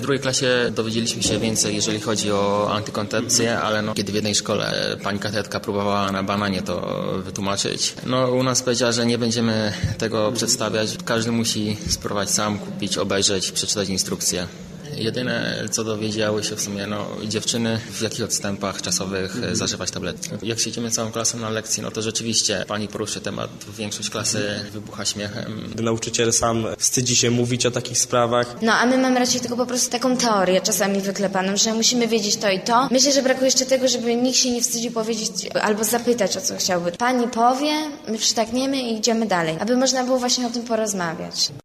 drugiej klasie dowiedzieliśmy się więcej, jeżeli chodzi o antykoncepcję, ale kiedy w jednej szkole pani katetka próbowała na bananie to wytłumaczyć, u nas powiedziała, że nie będziemy tego przedstawiać. Każdy musi spróbować sam kupić, obejrzeć, przeczytać instrukcję. Jedyne, co dowiedziały się w sumie, dziewczyny w jakich odstępach czasowych zażywać tabletki. Jak siedzimy całą klasą na lekcji, to rzeczywiście pani poruszy temat, większość klasy wybucha śmiechem. Nauczyciel sam wstydzi się mówić o takich sprawach. A my mamy raczej tylko po prostu taką teorię czasami wyklepaną, że musimy wiedzieć to i to. Myślę, że brakuje jeszcze tego, żeby nikt się nie wstydził powiedzieć albo zapytać, o co chciałby. Pani powie, my przytakniemy i idziemy dalej, aby można było właśnie o tym porozmawiać.